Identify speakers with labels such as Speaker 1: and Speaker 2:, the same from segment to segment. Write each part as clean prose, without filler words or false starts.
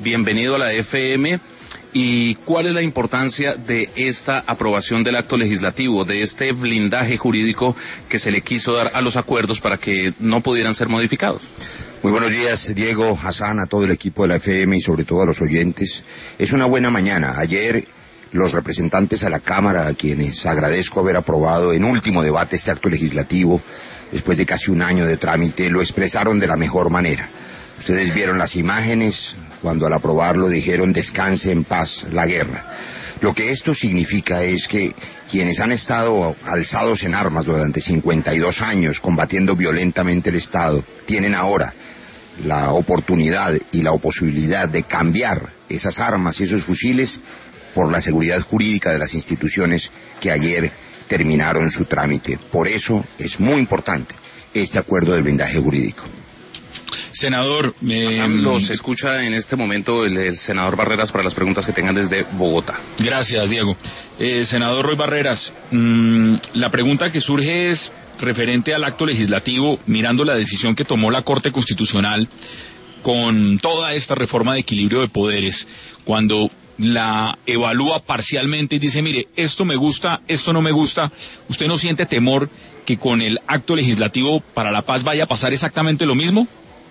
Speaker 1: bienvenido a la FM. ¿Y cuál es la importancia de esta aprobación del acto legislativo, de este blindaje jurídico que se le quiso dar a los acuerdos para que no pudieran ser modificados?
Speaker 2: Muy buenos días, Diego, Hassan, a todo el equipo de la FM y sobre todo a los oyentes. Es una buena mañana. Ayer los representantes a la Cámara, a quienes agradezco haber aprobado en último debate este acto legislativo, después de casi un año de trámite, lo expresaron de la mejor manera. Ustedes vieron las imágenes, cuando al aprobarlo dijeron descanse en paz la guerra. Lo que esto significa es que quienes han estado alzados en armas durante 52 años combatiendo violentamente el Estado, tienen ahora la oportunidad y la posibilidad de cambiar esas armas y esos fusiles por la seguridad jurídica de las instituciones que ayer terminaron su trámite. Por eso es muy importante este acuerdo de blindaje jurídico.
Speaker 1: Senador, los escucha en este momento el senador Barreras para las preguntas que tengan desde Bogotá.
Speaker 3: Gracias, Diego. Senador Roy Barreras, la pregunta que surge es referente al acto legislativo, mirando la decisión que tomó la Corte Constitucional con toda esta reforma de equilibrio de poderes, cuando la evalúa parcialmente y dice, mire, esto me gusta, esto no me gusta. ¿Usted no siente temor que con el acto legislativo para la paz vaya a pasar exactamente lo mismo?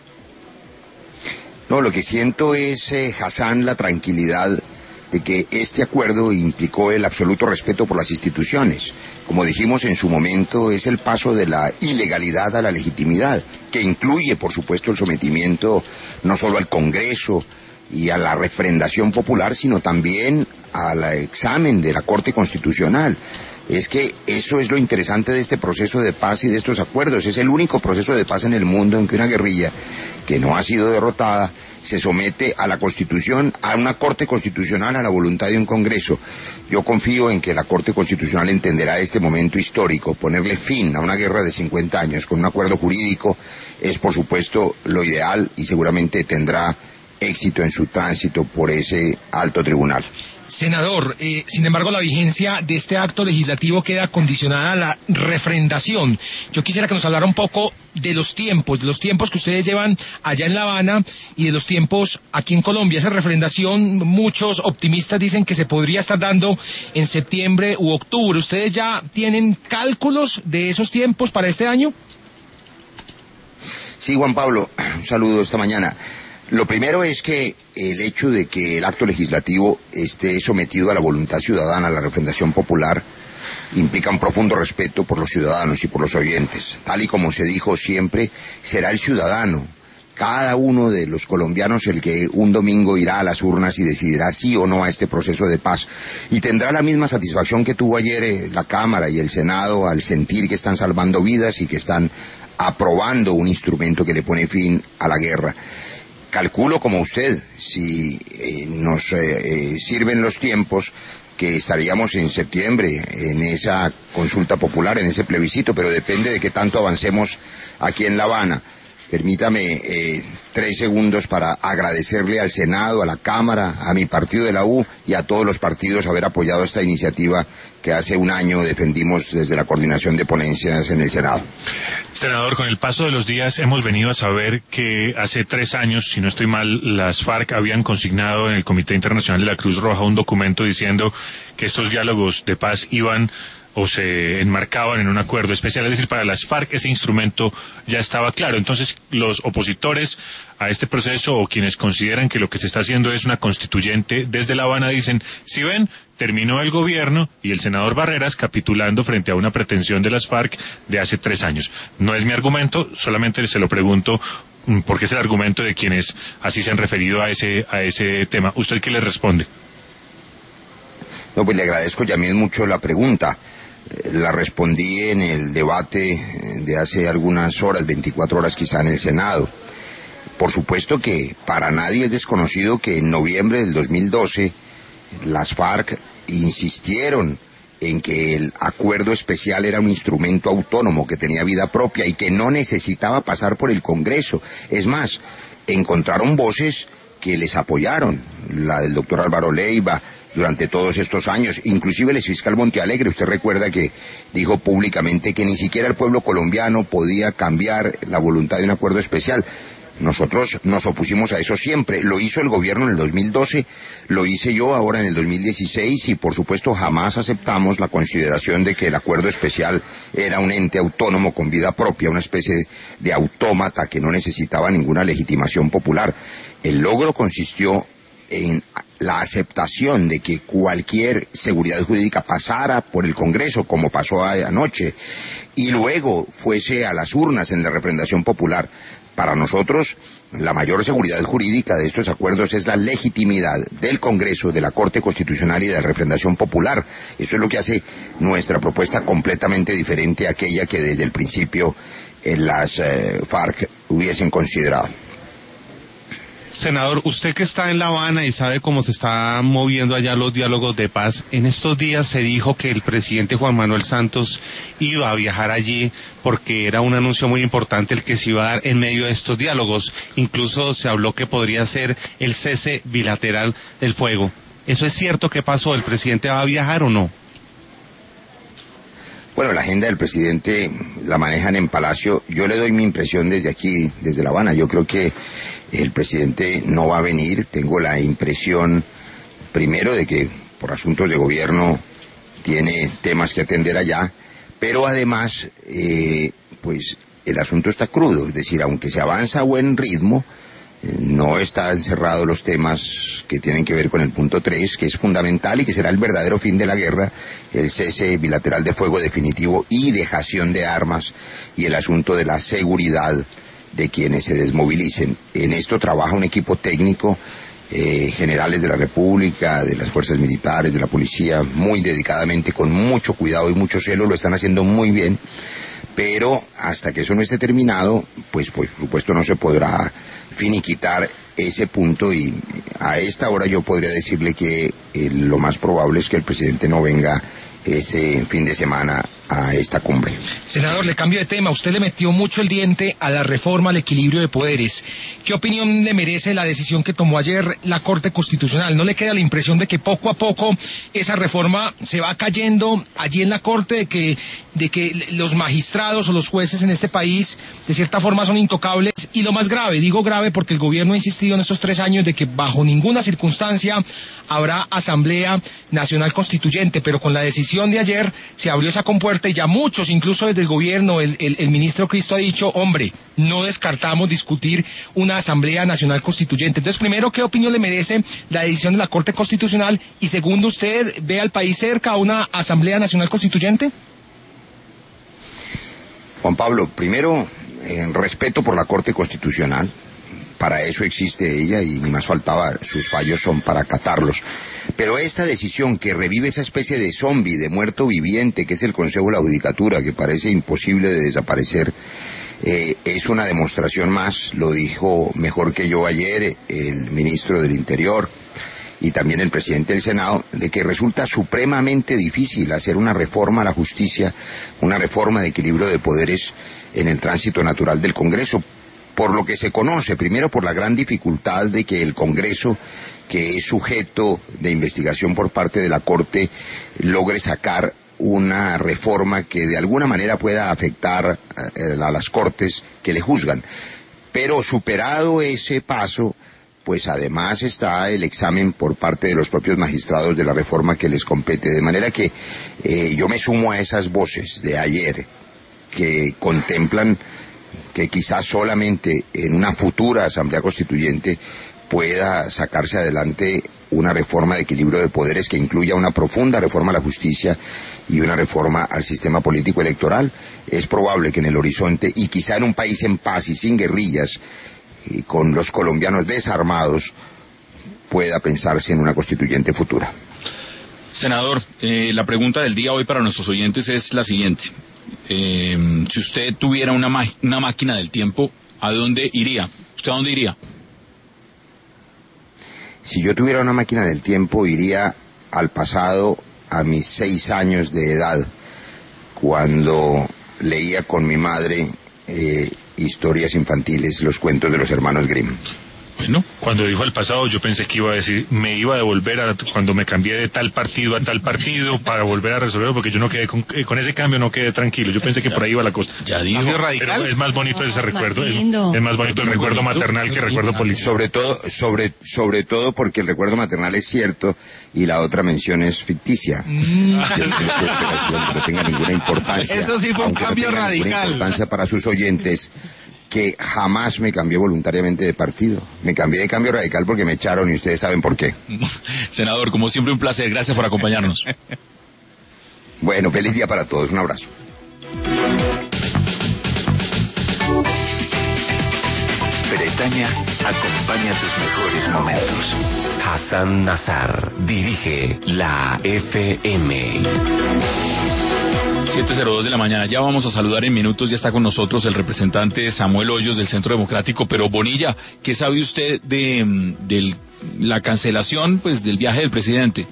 Speaker 2: No, lo que siento es, Hassan, la tranquilidad de que este acuerdo implicó el absoluto respeto por las instituciones. Como dijimos en su momento, es el paso de la ilegalidad a la legitimidad, que incluye, por supuesto, el sometimiento no solo al Congreso y a la refrendación popular, sino también al examen de la Corte Constitucional. Es que eso es lo interesante de este proceso de paz y de estos acuerdos. Es el único proceso de paz en el mundo en que una guerrilla que no ha sido derrotada se somete a la Constitución, a una Corte Constitucional, a la voluntad de un Congreso. Yo confío en que la Corte Constitucional entenderá este momento histórico. Ponerle fin a una guerra de 50 años con un acuerdo jurídico es, por supuesto, lo ideal y seguramente tendrá éxito en su tránsito por ese alto tribunal.
Speaker 4: Senador, sin embargo, la vigencia de este acto legislativo queda condicionada a la refrendación. Yo quisiera que nos hablara un poco de los tiempos que ustedes llevan allá en La Habana y de los tiempos aquí en Colombia. Esa refrendación, muchos optimistas dicen que se podría estar dando en septiembre u octubre. ¿Ustedes ya tienen cálculos de esos tiempos para este año?
Speaker 2: Sí, Juan Pablo, un saludo esta mañana. Lo primero es que el hecho de que el acto legislativo esté sometido a la voluntad ciudadana, a la refrendación popular, implica un profundo respeto por los ciudadanos y por los oyentes. Tal y como se dijo siempre, será el ciudadano, cada uno de los colombianos, el que un domingo irá a las urnas y decidirá sí o no a este proceso de paz. Y tendrá la misma satisfacción que tuvo ayer la Cámara y el Senado al sentir que están salvando vidas y que están aprobando un instrumento que le pone fin a la guerra. Calculo como usted, si nos sirven los tiempos, que estaríamos en septiembre en esa consulta popular, en ese plebiscito, pero depende de qué tanto avancemos aquí en La Habana. Permítame 3 segundos para agradecerle al Senado, a la Cámara, a mi partido de la U y a todos los partidos haber apoyado esta iniciativa que hace un año defendimos desde la coordinación de ponencias en el Senado.
Speaker 5: Senador, con el paso de los días hemos venido a saber que hace 3 años, si no estoy mal, las FARC habían consignado en el Comité Internacional de la Cruz Roja un documento diciendo que estos diálogos de paz iban o se enmarcaban en un acuerdo especial, es decir, para las FARC ese instrumento ya estaba claro. Entonces, los opositores a este proceso o quienes consideran que lo que se está haciendo es una constituyente desde La Habana dicen, si ven, terminó el gobierno y el senador Barreras capitulando frente a una pretensión de las FARC de hace 3 años. No es mi argumento, solamente se lo pregunto porque es el argumento de quienes así se han referido a ese tema. ¿Usted qué le responde?
Speaker 2: No, pues le agradezco ya mismo mucho la pregunta. La respondí en el debate de hace algunas horas, 24 horas quizá en el Senado. Por supuesto que para nadie es desconocido que en noviembre del 2012 las FARC insistieron en que el acuerdo especial era un instrumento autónomo que tenía vida propia y que no necesitaba pasar por el Congreso. Es más, encontraron voces que les apoyaron, la del doctor Álvaro Leiva, durante todos estos años, inclusive el exfiscal Montealegre, usted recuerda que dijo públicamente que ni siquiera el pueblo colombiano podía cambiar la voluntad de un acuerdo especial. Nosotros nos opusimos a eso siempre. Lo hizo el gobierno en el 2012, lo hice yo ahora en el 2016 y por supuesto jamás aceptamos la consideración de que el acuerdo especial era un ente autónomo con vida propia, una especie de autómata que no necesitaba ninguna legitimación popular. El logro consistió en la aceptación de que cualquier seguridad jurídica pasara por el Congreso, como pasó anoche, y luego fuese a las urnas en la refrendación popular. Para nosotros, la mayor seguridad jurídica de estos acuerdos es la legitimidad del Congreso, de la Corte Constitucional y de la refrendación popular. Eso es lo que hace nuestra propuesta completamente diferente a aquella que desde el principio las FARC hubiesen considerado.
Speaker 6: Senador, usted que está en La Habana y sabe cómo se están moviendo allá los diálogos de paz, en estos días se dijo que el presidente Juan Manuel Santos iba a viajar allí porque era un anuncio muy importante el que se iba a dar en medio de estos diálogos. Incluso se habló que podría ser el cese bilateral del fuego. ¿Eso es cierto? ¿Qué pasó? ¿El presidente va a viajar o no?
Speaker 2: Bueno, la agenda del presidente la manejan en Palacio. Yo le doy mi impresión desde aquí, desde La Habana. Yo creo que el presidente no va a venir. Tengo la impresión, primero, de que por asuntos de gobierno tiene temas que atender allá, pero además, pues el asunto está crudo. Es decir, aunque se avanza a buen ritmo, no están cerrados los temas que tienen que ver con el punto 3, que es fundamental y que será el verdadero fin de la guerra, el cese bilateral de fuego definitivo y dejación de armas, y el asunto de la seguridad de quienes se desmovilicen. En esto trabaja un equipo técnico, generales de la República, de las fuerzas militares, de la policía, muy dedicadamente, con mucho cuidado y mucho celo, lo están haciendo muy bien. Pero hasta que eso no esté terminado, pues por supuesto no se podrá finiquitar ese punto, y a esta hora yo podría decirle que lo más probable es que el presidente no venga ese fin de semana a esta cumbre.
Speaker 4: Senador, le cambio de tema. Usted le metió mucho el diente a la reforma al equilibrio de poderes. ¿Qué opinión le merece la decisión que tomó ayer la Corte Constitucional? ¿No le queda la impresión de que poco a poco esa reforma se va cayendo allí en la Corte, de que los magistrados o los jueces en este país de cierta forma son intocables? Y lo más grave, digo grave porque el gobierno ha insistido en estos 3 años de que bajo ninguna circunstancia habrá Asamblea Nacional Constituyente, pero con la decisión de ayer se abrió esa compuerta y ya muchos, incluso desde el gobierno, el ministro Cristo ha dicho, hombre, no descartamos discutir una Asamblea Nacional Constituyente. Entonces, primero, ¿qué opinión le merece la decisión de la Corte Constitucional? Y segundo, ¿usted ve al país cerca a una Asamblea Nacional Constituyente?
Speaker 2: Juan Pablo, primero, respeto por la Corte Constitucional. Para eso existe ella y ni más faltaba, sus fallos son para acatarlos. Pero esta decisión que revive esa especie de zombi, de muerto viviente, que es el Consejo de la Judicatura, que parece imposible de desaparecer, es una demostración más, lo dijo mejor que yo ayer el ministro del Interior y también el presidente del Senado, de que resulta supremamente difícil hacer una reforma a la justicia, una reforma de equilibrio de poderes en el tránsito natural del Congreso, por lo que se conoce, primero por la gran dificultad de que el Congreso, que es sujeto de investigación por parte de la Corte, logre sacar una reforma que de alguna manera pueda afectar a las Cortes que le juzgan. Pero superado ese paso, pues además está el examen por parte de los propios magistrados de la reforma que les compete. De manera que yo me sumo a esas voces de ayer que contemplan que quizás solamente en una futura Asamblea Constituyente pueda sacarse adelante una reforma de equilibrio de poderes que incluya una profunda reforma a la justicia y una reforma al sistema político electoral. Es probable que en el horizonte, y quizá en un país en paz y sin guerrillas, y con los colombianos desarmados, pueda pensarse en una constituyente futura.
Speaker 3: Senador, la pregunta del día hoy para nuestros oyentes es la siguiente. Si usted tuviera una máquina del tiempo, ¿a dónde iría? ¿Usted a dónde iría?
Speaker 2: Si yo tuviera una máquina del tiempo, iría al pasado, a mis 6 años de edad, cuando leía con mi madre historias infantiles, los cuentos de los hermanos Grimm.
Speaker 3: Bueno,
Speaker 5: Cuando dijo el pasado, yo pensé que iba a decir, me iba a devolver cuando me cambié de tal partido a tal partido para volver a resolverlo, porque yo no quedé con ese cambio, no quedé tranquilo. Yo pensé que por ahí iba la cosa.
Speaker 3: ya dijo.
Speaker 6: Cambio radical.
Speaker 5: Pero es más bonito ese recuerdo.
Speaker 7: más lindo.
Speaker 5: Es más bonito el recuerdo maternal que el recuerdo político.
Speaker 2: Sobre todo porque el recuerdo maternal es cierto y la otra mención es ficticia. Yo creo que no tenga ninguna importancia.
Speaker 6: Eso sí fue un
Speaker 2: aunque
Speaker 6: cambio
Speaker 2: no tenga ninguna
Speaker 6: radical.
Speaker 2: importancia para sus oyentes, que jamás me cambié voluntariamente de partido. Me cambié de cambio radical porque me echaron y ustedes saben por qué.
Speaker 3: Senador, como siempre un placer, gracias por acompañarnos.
Speaker 2: Bueno, feliz día para todos. Un abrazo.
Speaker 8: Bretaña acompaña tus mejores momentos. Hassan Nazar dirige la FM.
Speaker 3: 7:02 de la mañana, ya vamos a saludar en minutos, ya está con nosotros el representante Samuel Hoyos del Centro Democrático, pero Bonilla, ¿qué sabe usted de la cancelación pues del viaje del presidente?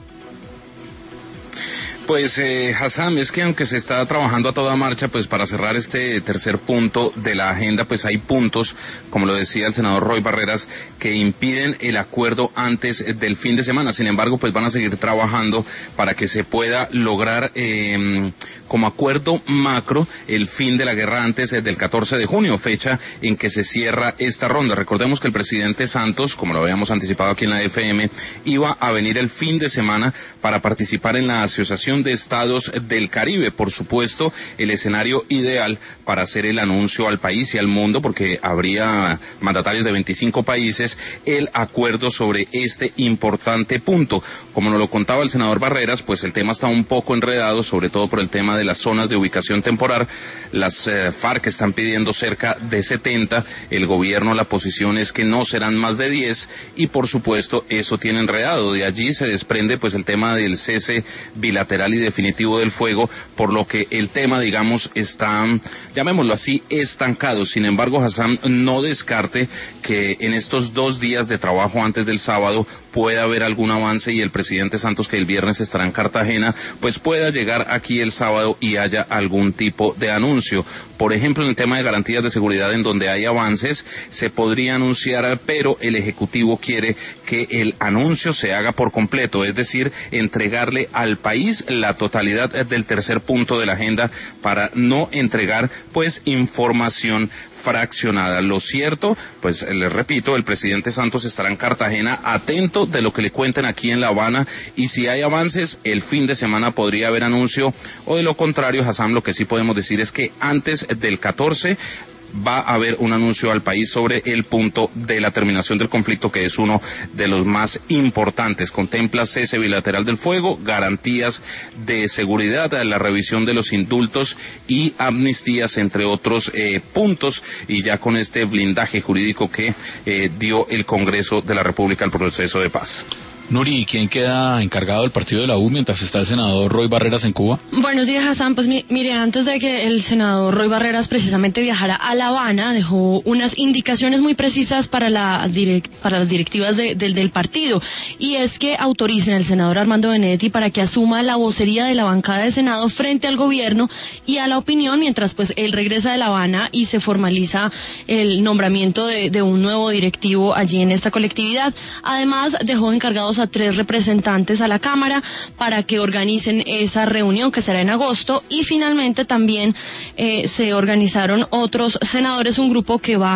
Speaker 1: Pues Hassan, es que aunque se está trabajando a toda marcha, pues para cerrar este tercer punto de la agenda, pues hay puntos, como lo decía el senador Roy Barreras, que impiden el acuerdo antes del fin de semana. Sin embargo, pues van a seguir trabajando para que se pueda lograr como acuerdo macro el fin de la guerra antes del 14 de junio, fecha en que se cierra esta ronda. Recordemos que el presidente Santos, como lo habíamos anticipado aquí en la FM, iba a venir el fin de semana para participar en la Asociación de Estados del Caribe. Por supuesto, el escenario ideal para hacer el anuncio al país y al mundo, porque habría mandatarios de 25 países, el acuerdo sobre este importante punto. Como nos lo contaba el senador Barreras, pues el tema está un poco enredado, sobre todo por el tema de las zonas de ubicación temporal. Las FARC están pidiendo cerca de 70, el gobierno, la posición es que no serán más de 10, y por supuesto eso tiene enredado. De allí se desprende pues el tema del cese bilateral y definitivo del fuego, por lo que el tema, digamos, está, llamémoslo así, estancado. Sin embargo, Hassan, no descarte que en estos 2 días de trabajo antes del sábado pueda haber algún avance y el presidente Santos, que el viernes estará en Cartagena, pues pueda llegar aquí el sábado y haya algún tipo de anuncio. Por ejemplo, en el tema de garantías de seguridad, en donde hay avances, se podría anunciar, pero el Ejecutivo quiere que el anuncio se haga por completo, es decir, entregarle al país la totalidad del tercer punto de la agenda para no entregar, pues, información fraccionada. Lo cierto, pues les repito, el presidente Santos estará en Cartagena atento de lo que le cuenten aquí en La Habana, y si hay avances, el fin de semana podría haber anuncio, o de lo contrario, Hassan, lo que sí podemos decir es que antes del 14 va a haber un anuncio al país sobre el punto de la terminación del conflicto, que es uno de los más importantes. Contempla cese bilateral del fuego, garantías de seguridad, la revisión de los indultos y amnistías, entre otros puntos, y ya con este blindaje jurídico que dio el Congreso de la República al proceso de paz.
Speaker 3: Nuri, ¿quién queda encargado del partido de la U mientras está el senador Roy Barreras en Cuba?
Speaker 7: Buenos días, Hassan. Pues mire, antes de que el senador Roy Barreras precisamente viajara a La Habana, dejó unas indicaciones muy precisas para las directivas del partido, y es que autoricen al senador Armando Benedetti para que asuma la vocería de la bancada de Senado frente al gobierno y a la opinión, mientras pues él regresa de La Habana y se formaliza el nombramiento de un nuevo directivo allí en esta colectividad. Además, dejó encargados a 3 representantes a la Cámara para que organicen esa reunión que será en agosto, y finalmente también se organizaron otros senadores, un grupo que va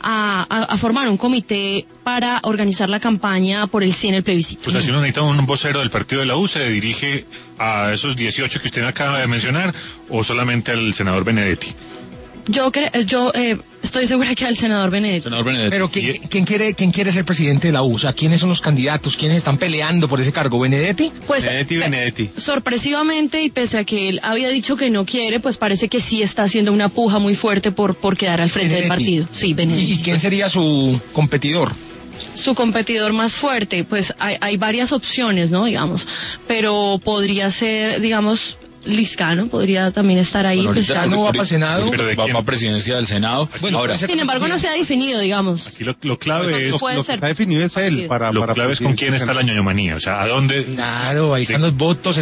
Speaker 7: a formar un comité para organizar la campaña por el sí en el plebiscito.
Speaker 5: Pues así uno necesita un vocero del partido de la U, ¿se dirige a esos 18 que usted acaba de mencionar o solamente al senador Benedetti?
Speaker 7: Yo estoy segura que al senador Benedetti.
Speaker 4: Pero ¿quién quiere ser presidente de la U? O sea, ¿quiénes son los candidatos? ¿Quiénes están peleando por ese cargo? ¿Benedetti?
Speaker 7: Pues
Speaker 6: Benedetti.
Speaker 7: sorpresivamente, y pese a que él había dicho que no quiere, pues parece que sí está haciendo una puja muy fuerte por quedar al frente del partido. Sí, Benedetti.
Speaker 4: ¿Y quién sería su competidor?
Speaker 7: Su competidor más fuerte, pues hay varias opciones, ¿no? Digamos, pero podría ser, digamos, Liscano podría también estar ahí.
Speaker 3: Bueno,
Speaker 4: Liscano va para el Senado.
Speaker 5: ¿Pero de
Speaker 3: va
Speaker 5: quién?
Speaker 3: para presidencia del Senado.
Speaker 4: Bueno,
Speaker 3: ahora,
Speaker 7: Sin embargo, no se ha definido, digamos.
Speaker 5: Aquí lo clave es...
Speaker 7: Puede
Speaker 6: Lo que
Speaker 7: ser.
Speaker 6: está definido es él.
Speaker 5: Lo clave es con quién está la ñoñomanía, o sea, ¿a dónde?
Speaker 4: Claro, ahí están los votos.